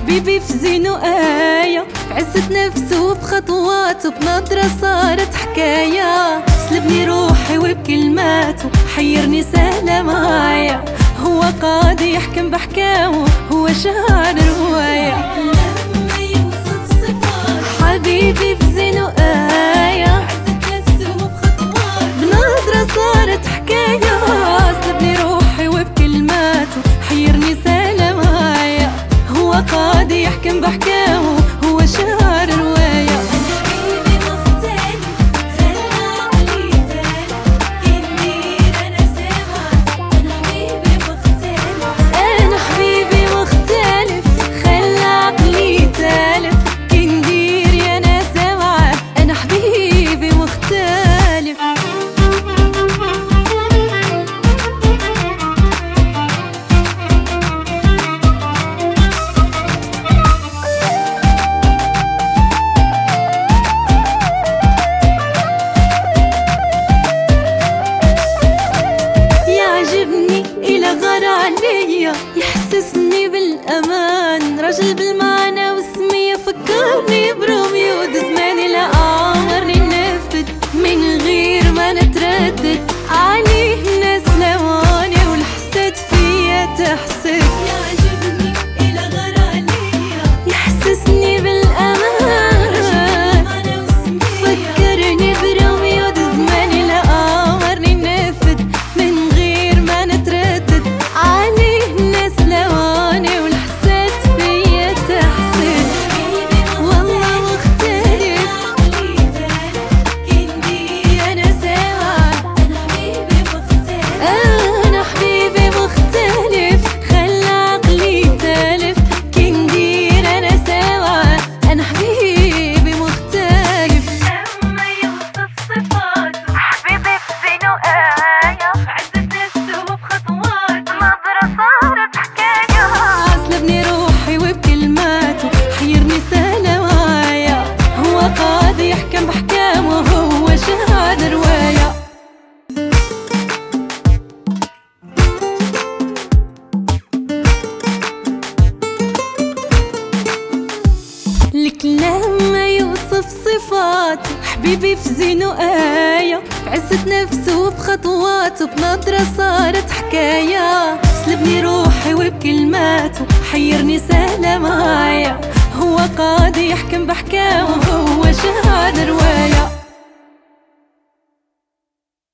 حبيبي في زينو آية، في عزة نفسه وفي خطواته، بنظرة صارت حكاية. سلبني روحي وبكلماته، حيرني سهلة معايا. هو قاضي يحكم بحكامه، هو شاعر رواية. لما يوصف صفاته حبيبي في زينو آية، عزة نفسه وفي خطواته، بنظرة صارت حكاية. سلبني روحي وبكلماته، حيرني سهلة معايا. هو قاضي يحكم بحكامه، هو شاعر رواية. يحسسني بالأمان، رجل بالمعنى والسمية، فكرني بروميو زماني لا عمرني نفد من غير ما نتردد. عليه الناس لواني والحسد فيا تحسد. يعجبني إلى غرانية، يحسسني بالأمان، فكرني بروميو زماني لا عمرني نفد من غير ما نتردد. عليه لواني والحسد فيا تحسد. والله مختلف كندير أنا سوا، أنا حبيبي مختلف، خلى عقلي تالف. كندير أنا سوا، أنا حبيبي مختلف. لما يوصف صفاته حبيبي في زينو آية، في عزة نفسه وفي خطواته، نظرة صارت حكاية. سلبني روحي وبكلماته، حيرني سهلة معايا. هو قاضي يحكم بحكامه، هو شاعر رواية. لك لما يوصف صفاته حبيبي في زينو آية، في عزة نفسه وفي خطواته، بنظرة صارت حكاية. سلبني روحي وبكلماته، حيرني سهلة معايا. هو قاضي يحكم بحكامه، هو شاعر رواية.